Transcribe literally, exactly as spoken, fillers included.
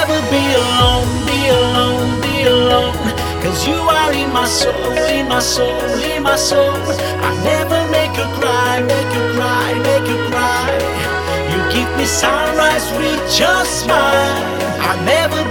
never be alone, be alone, be alone. Cause you are in my soul, in my soul, in my soul. I never make you cry, make you cry, make you cry. You give me sunrise with your smile. I never